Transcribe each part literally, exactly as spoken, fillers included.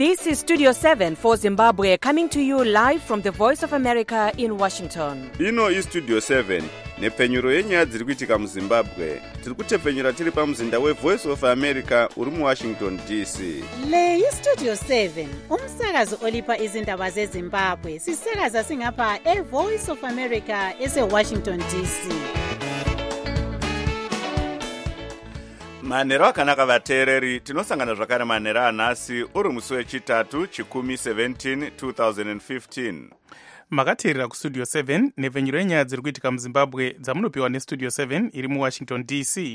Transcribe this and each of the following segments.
This is Studio seven for Zimbabwe, coming to you live from the Voice of America in Washington. Ino is Studio seven, nepfenyuro yenyaya dziri kuitika muZimbabwe. Tiri kutepfenyura tiri pamuzinda weVoice of America uri muWashington D C. Le yi Studio seven, umsakazo olipa izindaba zeZimbabwe. Sisakaza singapha eVoice of America eseWashington D C. Manhero akanaka vateereri, tinosangana zvakare manhero anhasi uri musi wechitatu chikumi seventeen twenty fifteen. Makateerera kustudio seven nepfenyuro yenyaya dziri kuitika muZimbabwe dzamunopiwa nestudio seven iri muWashington D C.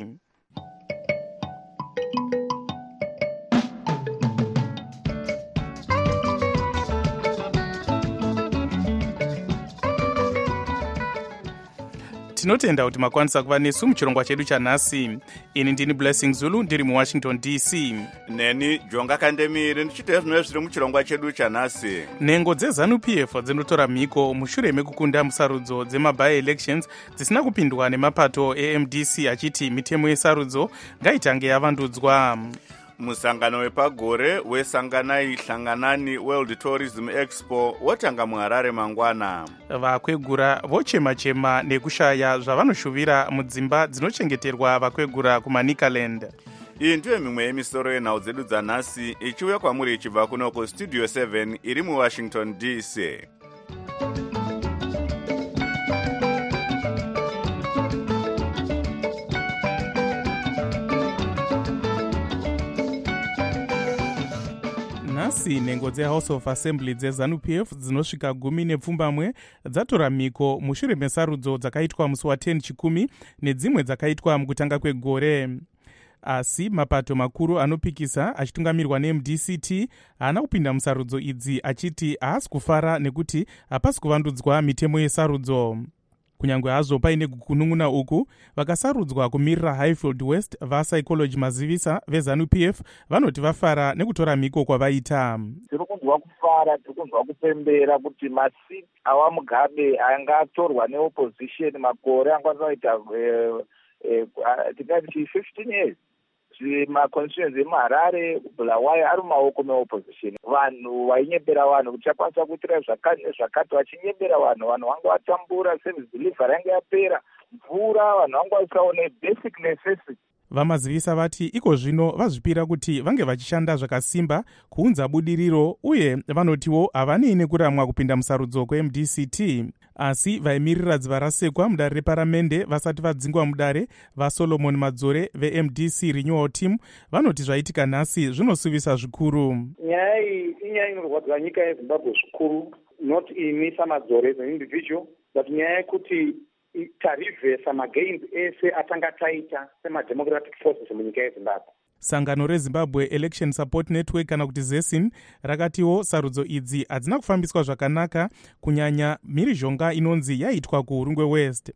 Tinotenda kuti makwanisa kuva nesu muchirongwa chedu chanhasi. Ini ndini Blessing Zulu ndiri muWashington D C. Neni Jonga Kandemiri ndichiteera zvinova zviri muchirongwa chedu chanhasi. Nhengo dzeZANU P F dzinotora mhiko mushure mekukunda musarudzo dzemaby elections dzisina kupindwa nemapato e M D C achiti mitemo yesarudzo ngaitange yavandudzwa. Musangano wepagore wesanganai hlanganani World Tourism Expo watanga muHarare mangwana. Vakwegura vochema-chema nekushaya zvavanoshuvira mudzimba dzinochengeterwa vakwegura kuManicaland. Iyi ndiyo mimwe yemisoro yenhau dzedu dzanhasi ichiuya kwamuri ichibva kunoko Studio seven iri muWashington D C. Nhasi nhengo dzeHouse of Assembly dzeZANU P F dzinosvika gumi nepfumbamwe dzatora mhiko mushure mesarudzo dzakaitwa musi wa10 chikumi nedzimwe dzakaitwa mukutanga kwegore. Asi mapato makuru anopikisa achitungamirwa ne M D C T haana kupinda musarudzo idzi achiti haasi kufara nekuti hapasi kuvandudzwa mitemo yesarudzo. Kunyangwe hazvo paine kunun'una uku, vakasarudzwa kumirira Highfield West vaPsychology mazivisa veZANU P F vanoti vafara nekutora mhiko kwavaita. Tiri kunzwa kufara, tiri kunzwa kupembera kuti masiti awa Mugabe anga atorwa neopposition makore angakwanisa kuita tingati fifteen years. Maconstituency emuHarare Bulawayo ari mumaoko meopposition. Vanhu vainyembera vanhu kuti chakwanisa kuitira zvakati vachinyembera vanhu vanhu vanga vatambura service delivery yange yapera mvura vanhu vanga vasaone basic necessity. Vamazivisa vati iko zvino vazvipira kuti vange vachishanda zvakasimba kuunza budiriro uye vanotiwo havanei nekuramwa kupinda musarudzo kwe M D C T. Asi vaimirira dziva rasekwa mudare reparamende vasati vadzingwa mudare vaSolomon Madzore veM D C Renewal Team vanoti zvaitika nhasi zvinosuvisa zvikuru. Nyaya iyi inyaya inorwadza nyika yeZimbabwe zvikuru, not imi saMadzore as an individual, but nyaya yekuti tarivhesa magains ese atanga taita semademocratic forces munyika yeZimbabwe. Sangano reZimbabwe Election Support Network kana kuti ZESIN rakatiwo sarudzo idzi hadzina kufambiswa zvakanaka kunyanya mhirizhonga inonzi yaitwa kuHurungwe West.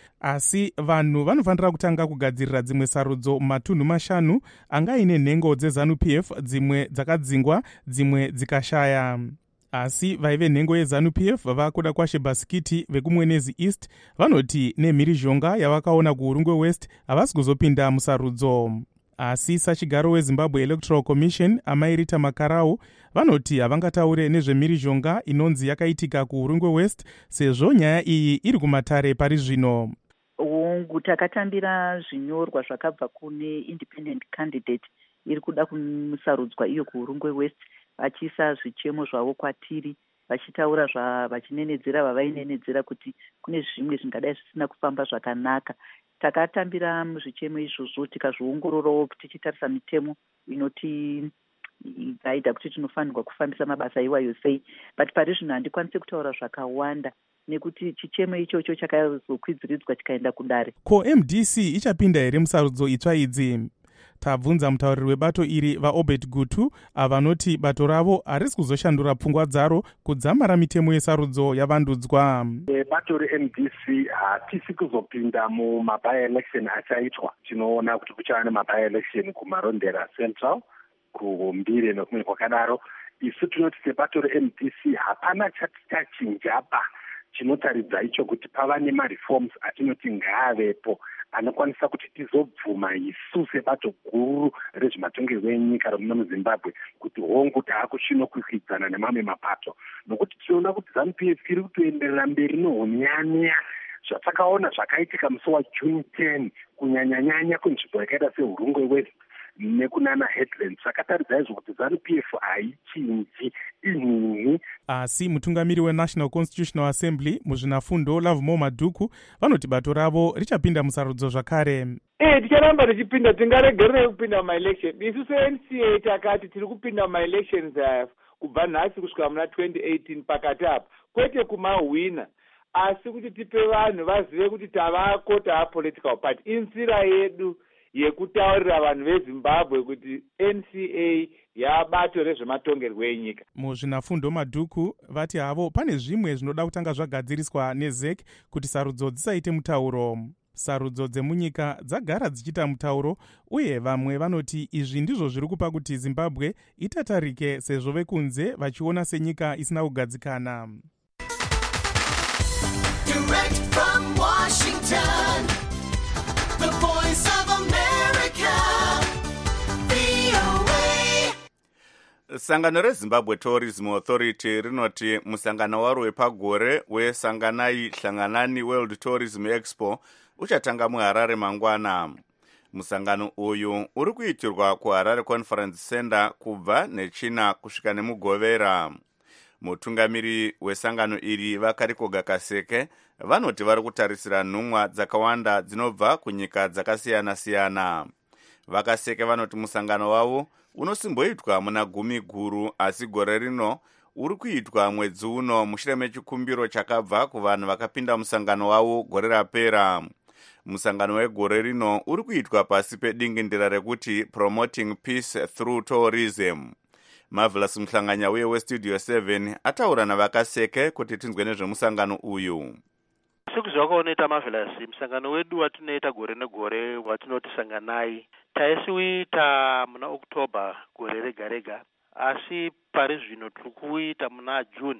Asi vanhu vanofanira kutanga kugadzirira dzimwe sarudzo mumatunhu mashanu anga ine nhengo dzeZANU P F, dzimwe dzakadzingwa dzimwe dzikashaya. Asi vaive nhengo yeZANU P F vakuda kwashe Basikiti vekumwenezi East vanoti nemhirizhonga yavakaona kuHurungwe West havasi kuzopinda musarudzo. Asi sachigaro weZimbabwe Electoral Commission Amairita Makarau vanoti havangataure nezvemhirizhonga inonzi yakaitika kuHurungwe West sezvo nyaya iyi iri kumatare pari zvino. Hungu takatambira zvinyorwa zvakabva kune independent candidate iri kuda kumusarudzwa iyo kuHurungwe West vachiisa zvichemo zvavo kwatiri vachitaura vachinenedzera vavainenedzera kuti kune zvimwe zvingadai zvisina kufamba zvakanaka. Takatambira muzvichemo izvozvo tikazviongororawo tichitarisa mitemo inoti gaidha kuti tinofanirwa kufambisa mabasa iwayo sei, but pari zvino handikwanisi kutaura zvakawanda nekuti chichemo ichocho chakazokwidziridzwa chikaenda kudare. Ko M D C ichapinda here musarudzo itsva idzi? Tabvunza mutauriri webato iri vaObed Gutu avanoti bato ravo harisi kuzoshandura pfungwa dzaro kudzamara mitemo yesarudzo yavandudzwa. Bato reM D C hatisi kuzopinda mumaby election achaitwa. Tinoona kuti kuchava nemaby election kuMarondera Central, kuMbire nokumwe kwakadaro. Isu tinoti sebato reM D C hapana chati chachinjapa chinotaridza icho kuti pava nemareforms atinoti ngaavepo anokwanisa kuti tizobvuma isu sebato guru rezvematongerwo enyika remuno muzimbabwe kuti hongu taakuchinokwikwidzana nemamwe mapato, nokuti tinoona kuti zanu p f iri kutoenderera mberi nehonyanya zvatakaona zvakaitika musi wajune ten kunyanyanyanya kunzvimbo yakaita sehurungwe west nekunana headlands. Zvakataridza izvo kuti zanu p f haichinji inini. Asi mutungamiri weNational Constitutional Assembly muzvinafundo Lovemore Madhuku vanoti bato ravo richapinda musarudzo zvakare. Eh, ticharamba tichipinda, tingaregerere kupinda mumaelection. Isu se-N C A takati tiri kupinda mumaelections uh, kubva nhasi kusvika muna twenty eighteen pakati apa, kwete kumahwina, asi kuti tipe vanhu vazive kuti tavako taa political party. Inzira yedu yekutaurira vanhu veZimbabwe kuti N C A yabato rezvematongerwo enyika. Muzvinafundo Madhuku vati havo pane zvimwe zvinoda kutanga zvagadziriswa neZ E C kuti sarudzo dzisaite mutauro. Sarudzo dzemunyika dzagara dzichita mutauro, uye vamwe vanoti izvi ndizvo zviri kupa kuti Zimbabwe itatarike sezvo vekunze vachiona senyika isina kugadzikana. Direct from Washington, the voice of America, V O A. Sangano reZimbabwe Tourism Authority rinoti musangano waro wepagore weSanganai Hlanganani World Tourism Expo uchatanga muHarare mangwana. Musangano uyu uri kuitirwa kuHarare Conference Center kubva nechina kusvika nemugovera. Mutungamiri wesangano iri Vakariko Gakaseke vanoti vari kutarisira nhumwa dzakawanda dzinobva kunyika dzakasiyana-siyana. Vakaseke vanoti musangano wavo unosimboitwa muna gumi guru, asi gore rino uri kuitwa mwedzi uno mushure mechikumbiro chakabva kuvanhu vakapinda musangano wavo gore rapera. Musangano wegore rino uri kuitwa pasi pedingindira rekuti Promoting Peace Through Tourism. Marvelous Mhlanganya uye weStudio seven ataura naVakaseke kuti tinzwe nezvemusangano uyu. Sekuzvakaoneta Marvelous, musangano wedu watinoita gore negore watinoti Sanganai taisiuita muna October gore rega rega, asi pari zvino tiri kuita muna June.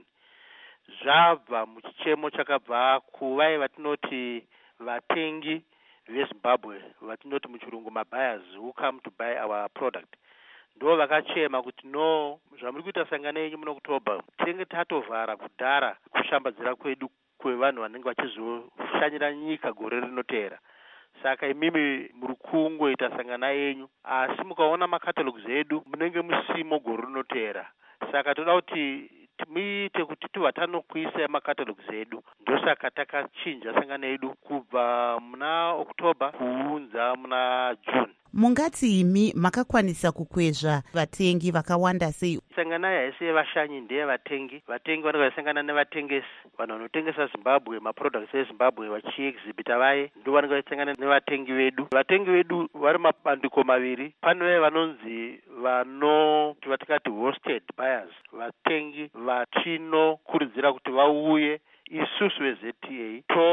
Zvabva muchichemo chakabva kuvai vatinoti vatengi veZimbabwe, vatinoti muchirungu mabuyers who come to buy our product. Ndo vakachema kuti no, zvamuri kuita Sanganai yenyu muna October tinenge tatovhara kudhara kushambadzira kwedu kwevanhu vanenge vachizoshanyira nyika gore rinotera. Saka imimi muri kungoita Sanganai yenyu, asi mukaona makatalogs edu munenge musimo gore rinotera. Saka toda kuti muite kuti tivatanokuisa makatalogs edu. Ndosaka takachinja Sanganai yedu kubva muna October kuunza muna June. Mungati imi makakwanisa kukwezva vatengi vakawanda sei? Sanganai haisi vashanyi ndeye vatengi. Vatengi vanenge vasangana nevatengesi, vanhu vanotengesa Zimbabwe, maproducts eZimbabwe vachiexhibita vaye, ndo vanenge vasangana nevatengi vedu. Vatengi vedu vari mabandiko maviri. Pane vanonzi vano vatikati hosted buyers, vatengi vatinokurudzira kuti vauye. Isusu weZ T A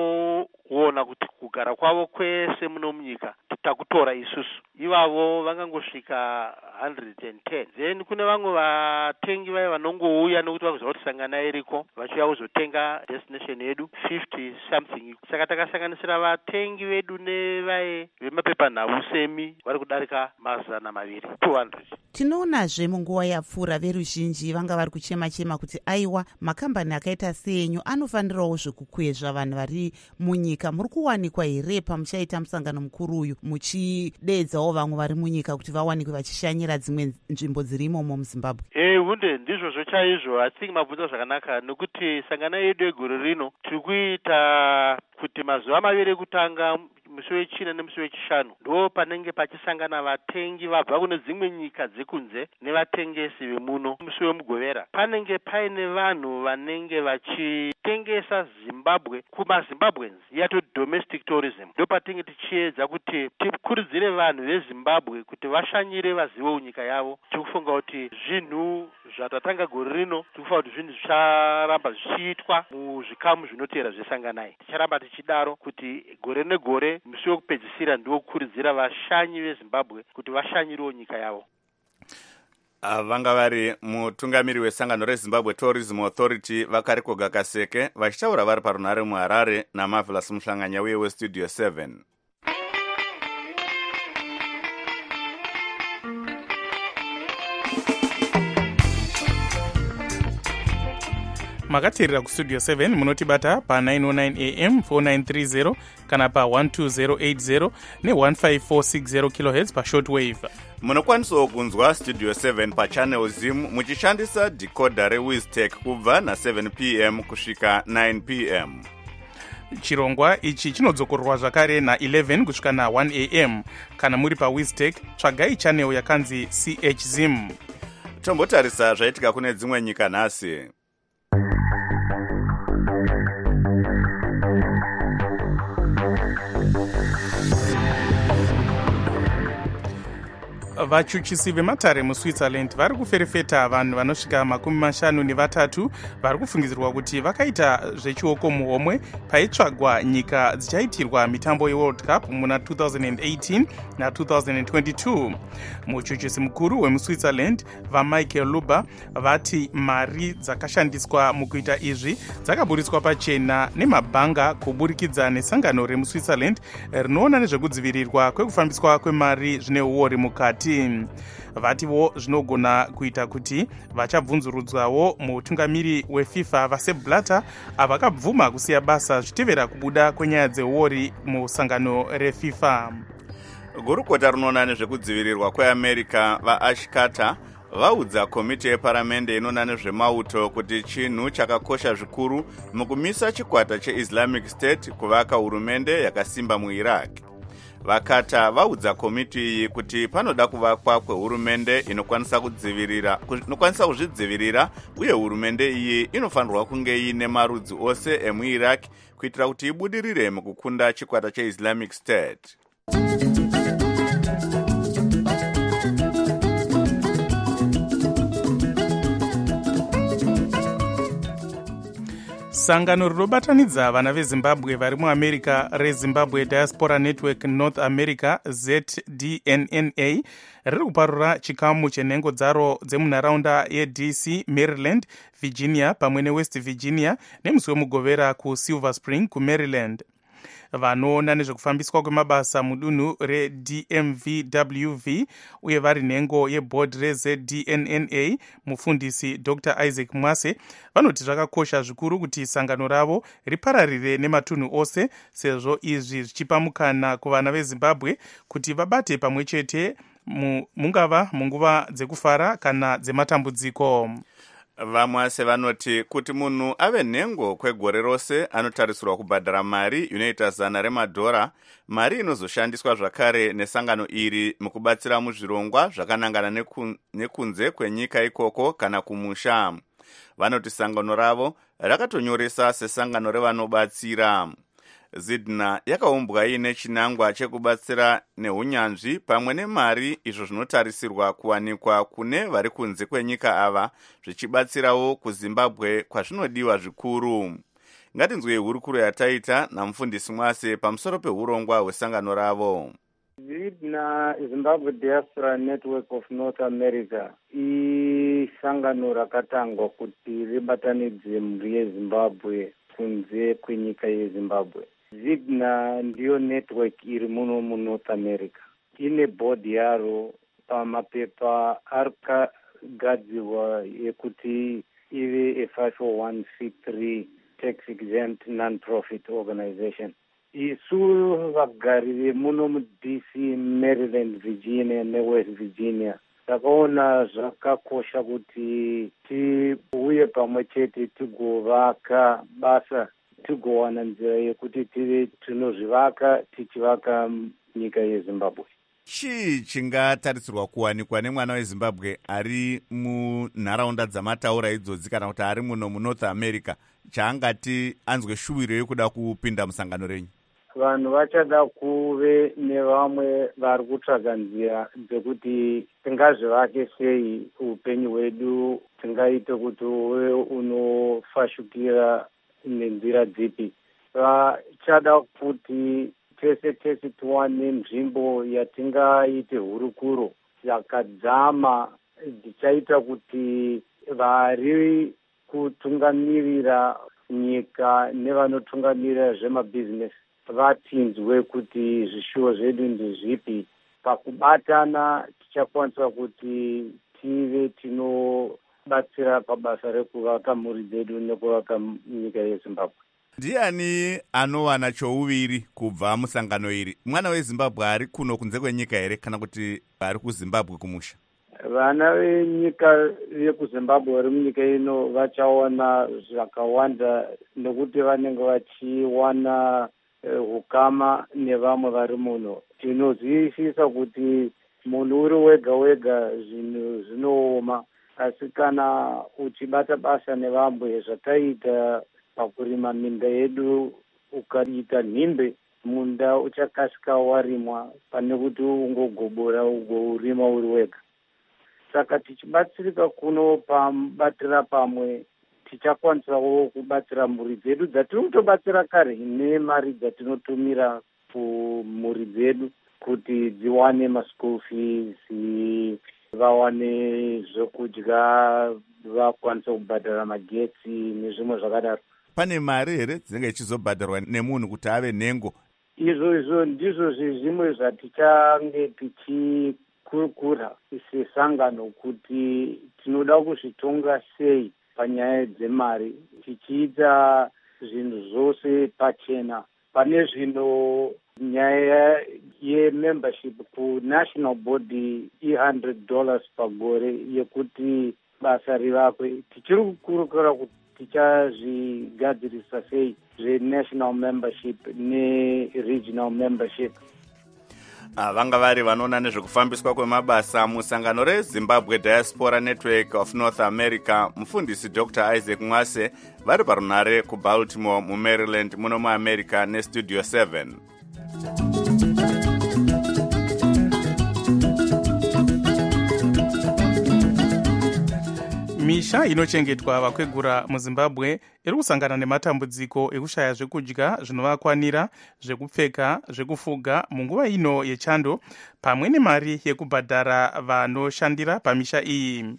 toona kuti kugara kwavo kwese muno munyika takutora isusu. Ivavo vangangosvika one hundred ten. Then kune vamwe vatengi vaye vanongouya nokuti vakuziva kuti Sanganai iriko vachiuya kuzotenga destination yedu fifty something. Saka takasanganisira vatengi vedu nevaye vemapepanhau semi vari kudarika mazana maviri, two hundred. Tinoonazve munguva yapfuura veruzhinji vanga vari kuchema chema kuti aiwa makambani akaita senyu anofanirawo zvekukwezva vanhu vari munyika. Muri kuwanikwa here pamuchaita musangano mukuru uyu muchidedzawo vamwe vari munyika kuti vawanikwe vachishanyira dzimwe nzvimbo dzirimo muZimbabwe? Eh, hunde ndizvozvo chaizvo. I think mabvunza zvakanaka nokuti Sanganai yedu egore rino tiri kuita kuti mazuva maviri ekutanga musi wechina nemusi wechishanu ndo panenge pachisangana vatengi vabva kune dzimwe nyika dzekunze nevatengesi vemuno. Musi wemugovera panenge paine vanhu vanenge vachitengesa Zimbabwe kumaZimbabweans, yato domestic tourism. Ndo patinge tichiedza kuti tikurudzire vanhu veZimbabwe kuti vashanyire vazive unyika yavo. Tikufunga kuti zvinhu zvatatanga gore rino tikufunga kuti zvinhu zvicharamba zvichiitwa muzvikamu zvinotera zveSanganai. Ticharamba tichidaro kuti gore negore musi wekupedzisira ndiwo kukurudzira vashanyi veZimbabwe kuti vashanyirewo nyika yavo. vanga vari mutungamiri wesangano rezimbabwe tourism authority vakarikoga kaseke vachitaura vari parunhare muharare namavelas muhlanganya uye westudio seven. makateerera kustudio seven munotibata pa nine oh nine a m four nine three zero kana pa one two zero eight zero ne one five four six zero kilohertz pashortwave. munokwanisawo kunzwa studio seven pachannel zim muchishandisa decoder rewistech kubva na seven p m kusvika nine p m. chirongwa ichi chinodzokororwa zvakare na eleven kusvika na one a m kana muri pawistech tsvagai channel yakanzi c h zim. tombotarisa zvaitika kune dzimwe nyika nhasi. vachuchisi vematare muswitzerland vari kuferefeta vanhu vanosvika makumi mashanu nevatatu vari kufungidzirwa kuti vakaita zvechioko muhomwe paitsvagwa nyika dzichaitirwa mitambo yeworld cup muna two thousand eighteen na two thousand twenty-two. muchuchisi mukuru wemuswitzerland vamichael luber vati mari dzakashandiswa mukuita izvi dzakaburiswa pachena nemabhanga kuburikidza nesangano remuswitzerland rinoona nezvekudzivirirwa kwekufambiswa kwemari zvine uori mukati. vatiwo zvinogona kuita kuti vachabvunzurudzwawo mutungamiri wefifa vaseblata avakabvuma kusiya basa zvichitevera kubuda kwenyaya dzeuori musangano refifa. gurukota rinoona nezvekudzivirirwa kweamerica vaash carter vaudza komiti yeparamende inoona nezvemauto kuti chinhu chakakosha zvikuru mukumisa chikwata cheislamic state kuvaka hurumende yakasimba muiraq. vakata vaudza komiti iyi kuti panoda kuvakwa kwehurumende inokwanisa kudzivirira inokwanisa kuzvidzivirira uye hurumende iyi inofanirwa kunge iine marudzi ose emuiraq kuitira kuti ibudirire mukukunda chikwata cheislamic state. sangano rinobatanidza vana vezimbabwe vari muamerica rezimbabwe diaspora network north america Z D N N A riri kuparura chikamu chenhengo dzaro dzemunharaunda yed c maryland virginia pamwe newest virginia nemusi wemugovera kusilver spring kumaryland. vanoona nezvekufambiswa kwemabasa mudunhu redm v w v uye vari nhengo yebhodhi rez D N N A mufundisi dr isaac mwase vanoti zvakakosha zvikuru kuti sangano ravo ripararire nematunhu ose sezvo izvi zvichipa mukana kuvana vezimbabwe kuti vabate pamwe chete mungava munguva dzekufara kana dzematambudziko. vamwe sevanoti kuti munhu ave nhengo kwegore rose anotarisirwa kubhadhara mari inoita zana remadhora, mari inozoshandiswa zvakare nesangano iri mukubatsira muzvirongwa zvakanangana nekunze kwenyika ikoko kana kumusha. vanoti sangano ravo rakatonyoresa sesangano revanobatsira. zidna yakaumbwa iine chinangwa chekubatsira neunyanzvi pamwe nemari, izvo zvinotarisirwa kuwanikwa kune vari kunze kwenyika ava zvichibatsirawo kuzimbabwe kwazvinodiwa zvikuru. ngatinzwei hurukuro yataita namufundisi mwase pamusoro peurongwa hwesangano ravo. zidna zimbabwe diaspora network of north america isangano rakatangwa kuti ribatanidze mhuri yezimbabwe kunze kwenyika yezimbabwe. zidna ndiyo network iri muno munorth america. ine bhodhi yaro pamapepa akagadzirwa yekuti ive a five oh one c three tax exempt non-profit organization. isu vagari vemuno mud c maryland virginia newest virginia takaona zvakakosha kuti tiuye pamwe chete tigovaka basa, tigowana nzira yekuti tive tinozvivaka tichivaka nyika yezimbabwe. chii chingatarisirwa kuwanikwa nemwana wezimbabwe ari munharaunda dzamataura idzodzi kana kuti ari muno munorth america chaangati anzwe shuwiro yekuda kupinda musangano renyu? vanhu vachada kuve nevamwe vari kutsvaga nzira dzekuti tingazvivake sei upenyu hwedu, tingaite kuti uve unofashukira nenzira dzipi. vachada kuti tese tese tiwane nzvimbo yatingaite hurukuro yakadzama dzichaita kuti vari kutungamirira nyika nevanotungamirira zvemabhizinesi vatinzwe kuti zvishuwo zvedu ndezvipi. Pakubatana tichakwanisa kuti tive tinobatsira pabasa rekuvaka mhuri dzedu nekuvaka nyika yeZimbabwe. Ndiani anowana chouviri kubva musangano iri? Mwana weZimbabwe ari kuno kunze kwenyika here kana kuti ari kuZimbabwe kumusha? Vana venyika yekuZimbabwe vari munyika ino vachawana zvakawanda nekuti vanenge vachiwana hukama nevamwe vari muno. Tinozwisisa kuti munhu uri wega wega zvinhu zvinooma, asi kana uchibata basa nevamwe zvataita pakurima minda yedu, ukaita nhimbe munda uchakasika warimwa pane kuti ungogobora ugourima uri wega. Saka tichibatsirika kuno pamubatira pamwe tichakwanisawo kubatsira mhuri dzedu dzatiri kutobatsira kare nemari dzatinotumira kumhuri dzedu kuti dziwane maschool fees, vawane zvekudya, vakwanisa kubhadhara magetsi nezvimwe zvakadaro. Pane mari here dzinenge ichizobhadharwa nemunhu kuti ave nhengo? Izvo izvo ndizvo zvimwe zvatichange tichikurukura sesangano kuti tinoda kuzvitonga sei panyaya dzemari, tichiita zvinhu zvose pachena. Pane zvino nyaya yemembership kunational body i one hundred dollars pagore yekuti basa rivakwe. Tichiri kukurukura kuti tichazvigadzirisa sei zvenational membership neregional membership. Vanga vari vanoona nezvekufambiswa kwemabasa musangano reZimbabwe Diaspora Network of North America, mufundisi Doctor Isaac Mwase, vari parunhare kuBaltimore muMaryland muno muAmerica neStudio seven. Misha inochengetwa vakwegura muZimbabwe iri kusangana nematambudziko ekushaya zvekudya zvinovakwanira, zvekupfeka, zvekufuga munguva ino yechando, pamwe nemari yekubhadhara vanoshandira pamisha iyi.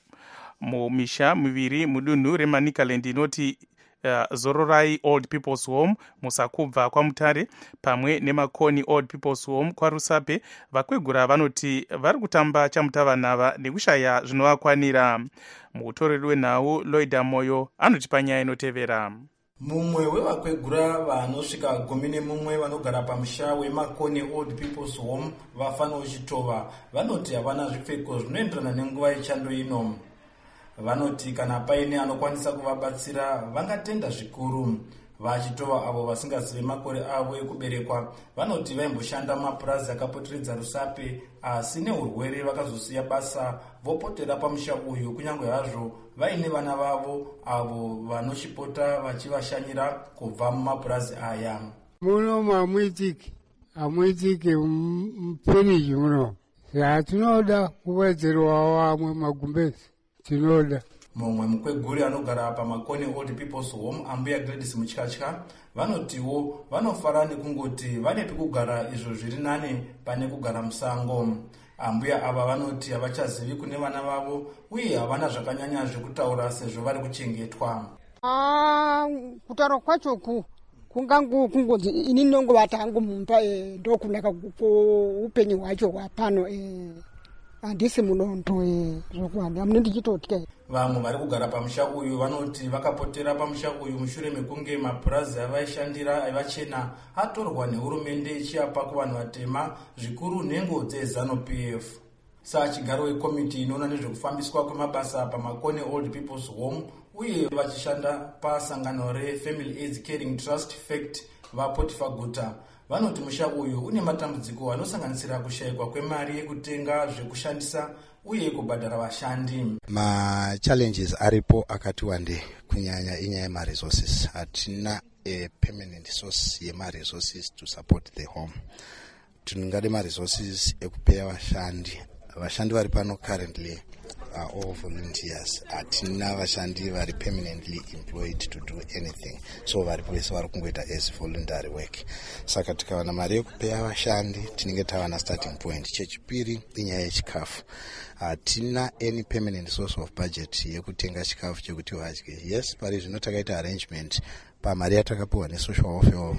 Mumisha miviri mudunhu reManicaland inoti Uh, Zororai Old People's Home musakubva kwaMutare pamwe neMakoni Old People's Home kwaRusape, vakwegura vanoti vari kutamba chamutavanhava nekushaya zvinovakwanira. Mutoreri wenhau Loida Moyo anoti panyaya inotevera. Mumwe wevakwegura vanosvika gumi nemumwe vanogara pamusha weMakoni Old People's Home vafana uchitova vanoti havana zvipfeko zvinoenderana nenguva yechando ino. Vanoti kana paine anokwanisa kuvabatsira vangatenda zvikuru. Vachitova avo vasingazivi makore avo ekuberekwa vanoti vaimboshanda mapurazi akapoteredza Rusape, asi neurwere vakazosiya basa vopotera pamusha uyu, kunyange hazvo vaine vana vavo avo vanochipota vachivashanyira kubva mumapurazi aya. Muno mamuitiki amuitiki mupiriji muno zvatinoda kuwedzerwa vamwe magumbezi tinoda. Mumwe mukweguri anogara paMakoni Old People's Home, Ambuya Gladys Mutyatya, vanotiwo vanofara nekungoti vane pekugara izvo zviri nane pane kugara musango. Ambuya ava vanoti havachazivi kune vana vavo uye havana zvakanyanya zvekutaura sezvo vari kuchengetwa. Ah, kutaura kwacho ku kungangu kungozi ini ndongovata hangu mumba e, ndokunaka upenyu hwacho hwapano e. Handisi munondo zvokuhamba amune ndichitotya. Vamwe vari kugara pamusha uyu vanoti vakapotera pamusha uyu mushure mekunge mapurazi avaishandira aivachena atorwa nehurumende ichiapa kuvanhu vatema, zvikuru nhengo dzeZANU P F. Sachigaro wekomiti inoona nezvekufambiswa kwemabasa paMakoni Old People's Home uye vachishanda pasangano reFamily AIDS Caring Trust Fact vaPotifa Guta vanoti musha uyu une matambudziko anosanganisira kushayikwa kwemari yekutenga zvekushandisa uye kubhadhara vashandi. Ma challenges aripo akati wande, kunyanya inyaya yema resources. Hatina a permanent source yema resources to support the home. Tuningade ma resources ekupeya vashandi. Vashandi vari pano currently are all volunteers. Hatina vashandi vari permanently employed to do anything. So vari pese vari kungoita as voluntary work. Saka tikawana mari yekupeya vashandi tinenge tavana starting point. Chechipiri inyaya yechikafu. Hatina any permanent source of budget yekutenga chikafu chekuti vadye. Yes, pari zvino takaita arrangement pamari yatakapiwa nesocial welfare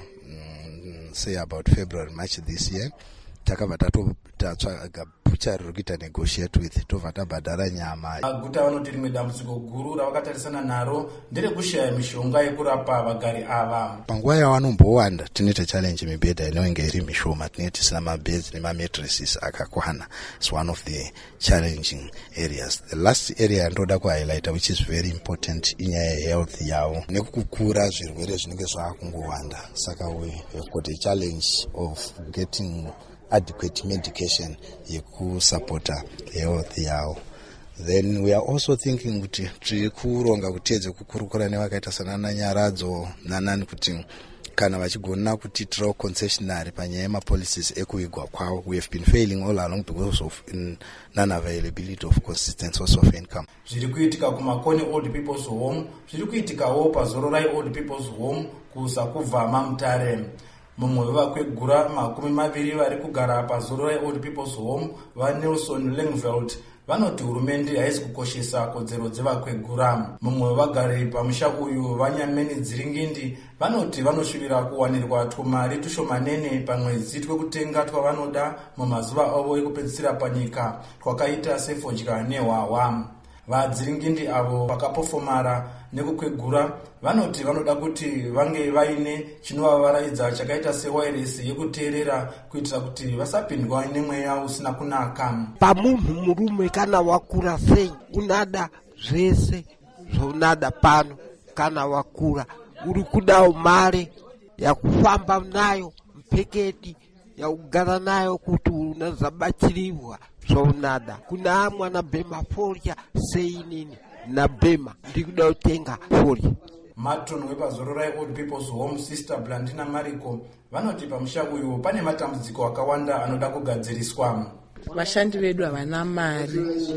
mm, say about February March this year. Takabva tatsvaga bhuchari riri kuita negotiate with tobva tabhadhara nyama. Guta vanoti rimwe dambudziko guru ravakatarisana naro nderekushaya mishonga yekurapa vagari ava. Panguva yavanombowanda tinoita challenge mibhedha inenge iri mishoma, tinenge tisina mabeds nemamatresses akakwana. It's one of the challenging areas. The last area ndoda kuhighlighta which is very important inyaya health yavo nekukura zvirwere zvinenge zvakungowanda. Saka we have got a challenge of getting adequate medication yekusupporta health yavo. Then we are also thinking kuti tiri kuronga kutedze kukurukura nevakaita sanana Nyaradzo nanani kuti kana vachigona kutiitirawo concessionary panyaya yemapolicies ekuigwa kwavo. We have been failing all along because of non-availability of consistent source of income. Zviri kuitika kumakoni old people's home, zviri kuitikawo pazororai old people's home kusakubva mamutare. Mumwe wevakwegura makumi maviri vari kugara pazororai old people's home vaNelson Langveld vanoti hurumende haisi kukoshesa kodzero dzevakwegura. Mumwe wevagari pamusha uyu vaNyameni Dziringindi vanoti vanoshuvira kuwanirwa tumari tushomanene pamwedzi twekutenga twavanoda mumazuva avo ekupedzisira panyika twakaita sefodya nehwahwa. Vadziringindi avo vakapofomara nekukwegura vanoti vanoda kuti vange vaine chinovavaraidza chakaita sewiresi yekuteerera kuitira kuti vasapindwa nemweya usina kunaka. Pamunhu murume kana wakura sei unada zvese zvaunada pano. Kana wakura uri kudawo mare yakufamba nayo, mpeketi yakugara nayo kuti unazabachirirwa zvaunada. Kuna mwana bhema foria sei nini na bhema ndikuda kutenga foria. Matron wepazororai old people's home Sister Blandina Mariko vanoti pamusha uyu pane matambudziko akawanda anoda kugadziriswa. Vashandi vedu havana mari.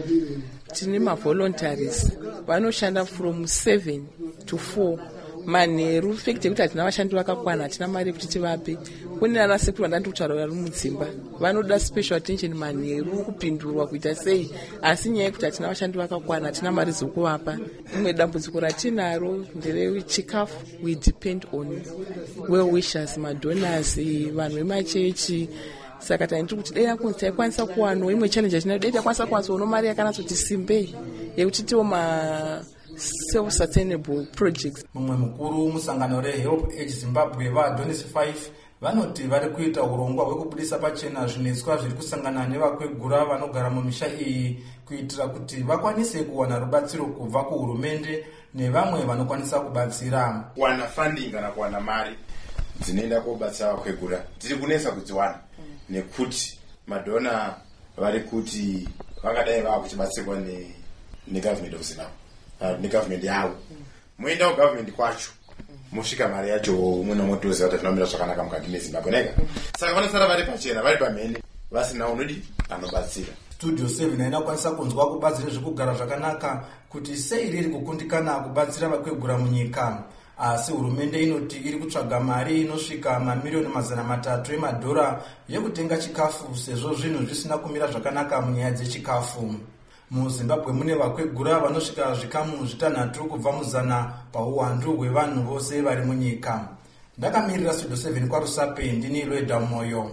Tine mavoluntaries vanoshanda from seven to four manheru. Fact yekuti hatina vashandi vakakwana, hatina mari yekuti tivape. Kune ana sekuru vandati kutaura vari mudzimba vanoda special attention manheru kupindurwa kuita sei, asi nyaya yekuti hatina vashandi vakakwana, hatina mari dzokuvapa. Rimwe dambudziko ratinaro nderechikafu. We depend on well wishers, madonors, vanhu vemachechi. Saka taiti kuti dai yakunzi taikwanisa kuwanawo imwe challenge yatinayo, dai takwanisa kuwanawo mari yakanatsoti simbei yekuti tiwo ma self-sustainable projects. Mumwe mukuru musangano reHelp Age Zimbabwe vaAdonis five vanoti vari kuita urongwa hwekubudisa pachena zvinetswa zviri kusangana nevakwegura vanogara mumisha iyi kuitira kuti vakwanise kuwana rubatsiro kubva kuhurumende nevamwe vanokwanisa kubatsira. Kuwana funding kana kuwana mari dzinoenda kobatsira vakwegura tiri kunesa kudziwana nekuti madona vari kuti vangadai vava kuchibatsirwa negovernment of Zimbabwe. Uh, negovernment yavo muenda kugovernment kwacho musvika mari yacho umwe nomutoziva kuti zvinomira zvakanaka mukati meZimbabwe nega. Saka vanosara vari pachena vari pamhene vasina unodi anobatsira. Studio seven haina kukwanisa kunzwa kubatsira zvekugara zvakanaka kuti sei riri kukundikana kubatsira vakwegura munyika. Asi hurumende inoti iri kutsvaga mari inosvika mamiliyoni mazana matatu emadhora yekutenga chikafu sezvo zvinhu zvisina kumira zvakanaka munyaya dzechikafu. MuZimbabwe mune vakwegura vanosvika zvikamu zvitanhatu kubva muzana pauwandu hwevanhu vose vari munyika. Ndakamirira Studio seven kwaRusape, ndini Lweda Moyo.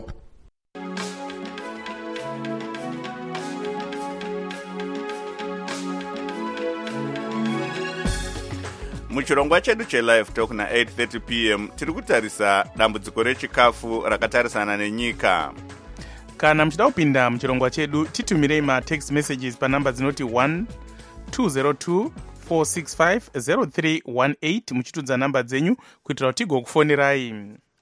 Muchirongwa chedu chelive talk na eight thirty p m tiri kutarisa dambudziko rechikafu rakatarisana nenyika. Kana muchida kupinda muchirongwa chedu titumirei matext messages panamba dzinoti one two zero two four six five zero three one eight muchitudza namba dzenyu kuitira kuti tigokufonirai.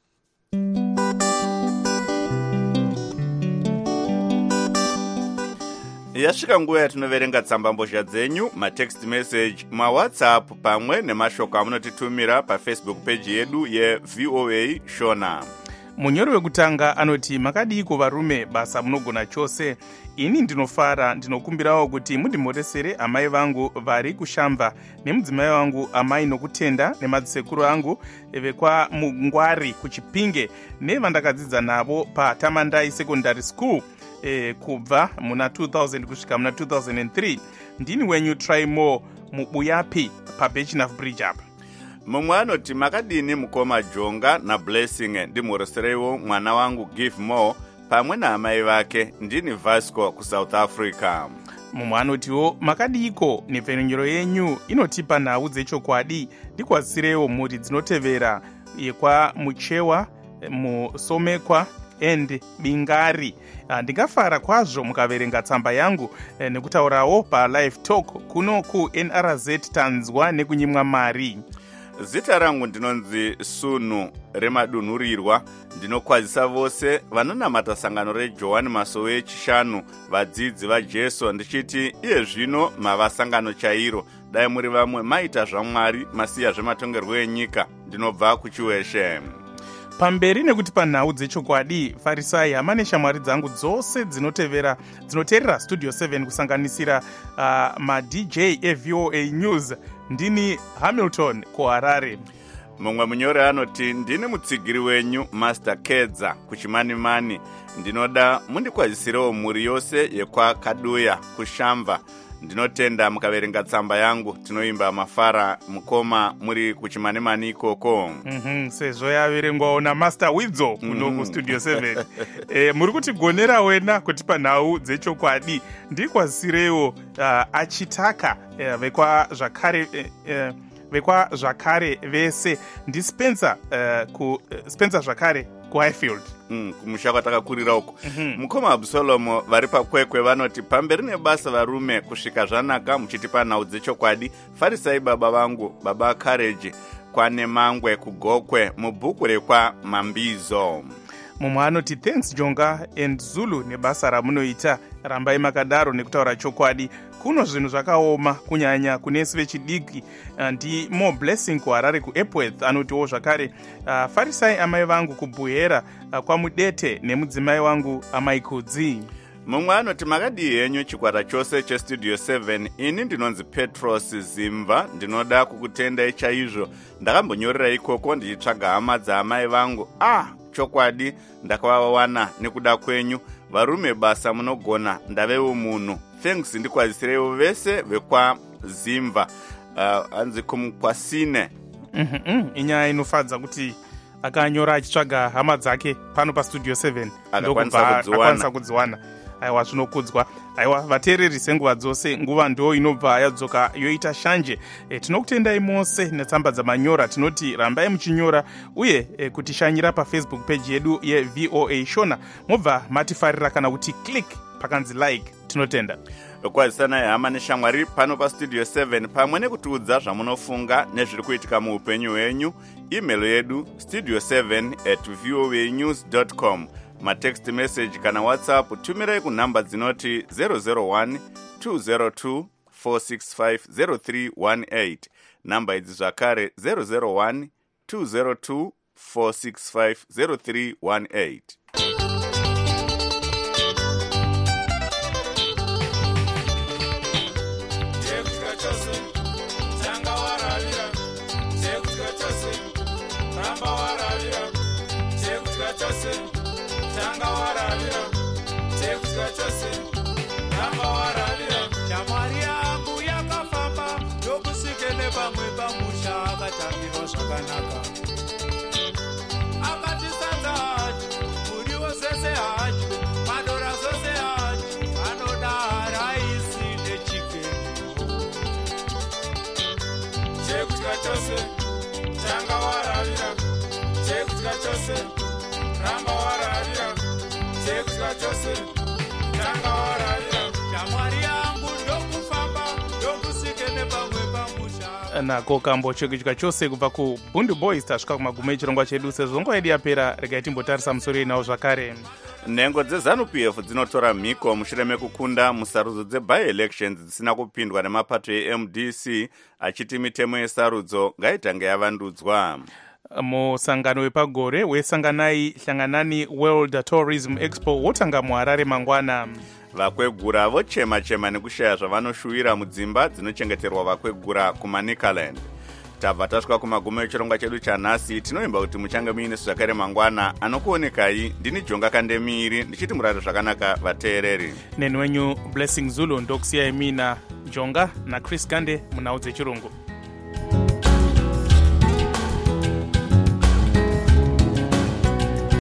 Yasvika nguva yatinoverenga tsambambozha dzenyu, matext message, mawhatsapp pamwe nemashoko amunotitumira paFacebook page yedu yeVOA Shona. Munyori wekutanga anoti makadiko varume basa munogona chose. Ini ndinofara ndinokumbirawo kuti mundimhoresere amai vangu vari kushamba nemudzimai wangu amai nokutenda nemadzisekuru angu vekwa mungwari kuchipinge nevandakadzidza navo patamandai secondary school eh, kubva muna two thousand kusvika muna two thousand three. Ndini wenyu try more mubuyapi pabechinaf bridge apa. Mumwe anoti makadini mukoma Jonga na Blessing ndimhoresereiwo mwana wangu Give More pamwe naamai vake. Ndini Vasco kuSouth Africa. Mumwe anotiwo makadiko nepfenyuro yenyu inotipa nhau dzechokwadi. Ndikwazisireiwo mhuri dzinotevera yekwa Muchewa, Musomekwa and Bingari. Ndingafara kwazvo mukaverenga tsamba yangu nekutaurawo palive talk kuno ku N R Z Tanzwa nekunyimwa mari. Zita rangu ndinonzi Sunu Remadunhurirwa. Ndinokwazisa vose vanonamata sangano reJohani Masowe chishanu vadzidzi vaJesu ndichiti iye zvino mava sangano chairo. Dai muri vamwe maita zvaMwari masiya zvematongerwo enyika. Ndinobva kuchiweshe. Pamberi nekuti panhau dzechokwadi, Farisai hama neshamwari dzangu dzose dzinotevera dzinoteerera Studio seven kusanganisira uh, ma-D J e-V O A News. Ndini Hamilton kuHarare. Mumwe munyori anoti ndini mutsigiri wenyu Master Kedza kuchimanimani. Ndinoda mundikwazisirewo mhuri yose yekwa Kaduya kushamva. Ndinotenda mukaverenga tsamba yangu. Tinoimba mafara mukoma muri kuchimanimani ikoko. Mhm, sezvo yaverengwawo naMaster Widzo kuno ku Studio seven. eh, muri kutigonera wena kuti panhau dzechokwadi. Ndikwazisirewo uh, achitaka uh, vekwa zvakare uh, vekwa zvakare vese. Ndi Spencer uh, ku uh, Spencer zvakare kuHighfield. Mm, kumusha kwatakakurira uko. Mm-hmm. Mukoma Absalomo vari pakwekwe vanoti pamberi nebasa varume kusvika zvanaka muchitipa nhau dzechokwadi. Farisai baba vangu baba Courage kwane mangwe kugokwe mubhuku rekwa Mambizo. Mumwe anoti thanks Jonga and Zulu nebasa ramunoita. Rambai makadaro nekutaura chokwadi. Kuno zvinhu zvakaoma kunyanya kunesi vechidiki. Ndi More Blessing kuHarare kuEpworth anotiwo zvakare uh, Farisai amai vangu kubhuhera uh, kwamudete nemudzimai wangu amai Kudzi. Mumwe anoti makadii henyu chikwata chose cheStudio seven. Ini ndinonzi Petros Zimva. Ndinoda kukutendai chaizvo. Ndakambonyorera ikoko ndichitsvaga hama dzaamai vangu. Ah, chokwadi ndakavawana nekuda kwenyu. Varume basa munogona ndavewo munhu. Thanks ndikwazisirewo vese vekwa Zimva. Uh, anzi kumkwasine. Mhm, inyaya inofadza kuti akanyora achitsvaga hama dzake pano paStudio seven ndokubva kudziwana. Aiwa zvinokudzwa. Aiwa vateereri senguva dzose nguva ndo inobva yadzoka yoita shanje. E, tinokutendai mose netsamba dzamanyora. Tinoti rambai muchinyora uye e, kutishanyira paFacebook page yedu yeV O A Shona. Mobva matifarira kana kuti click pakanzi like. Tinotenda. Kwazisana hama neshamwari pano paStudio seven pamwe nekutiudza zvamunofunga nezviri kuitika muupenyu hwenyu. Email yedu studio seven at voa news dot com. Matext message kana WhatsApp tumirai kunhamba dzinoti zero zero one two zero two four six five zero three one eight. Namba idzi zvakare zero zero one two zero two four six five zero three one eight. Shamwari yangu yakafamba ndokusikene pamwe pamusha akatambirwa zvakanaka. Akatisadza hacho muriwo sese hacho madora zose hacho anoda raisi nechikeni. Chekutya chose tanga wararira. Chekutya chose ramba wararira. Chekutya chose tanga wararira. Shamwari yangu ndokufamba ndokusikene pamwe pamusha. Nako kambo chekutya chose kubva kuBundu Boys tasvika kumagumo echirongwa chedu. Sezvo nguva yedu yapera regai timbotarisa musoro inawo zvakare. Nhengo dzeZANU-P F dzinotora mhiko mushure mekukunda musarudzo dzebi-elections dzisina kupindwa nemapato eM D C achiti mitemo yesarudzo ngaitange yavandudzwa. musangano wepagore wesanganai hlanganani World Tourism Expo wotanga muharare mangwana. Vakwegura vochema-chema nekushaya zvavanoshuwira mudzimba dzinochengeterwa vakwegura kumanikaland. Tabva tasvika kumagumo echirongwa chedu chanhasi. Tinoimba kuti muchange muinesu zvakare mangwana. Anokuonekai ndini Jonga Kandemiri ndichiti murare zvakanaka vateereri. Neni wenyu Blessing Zulu ndokusiyai mina Jonga naChris Gande munhau dzechirungu.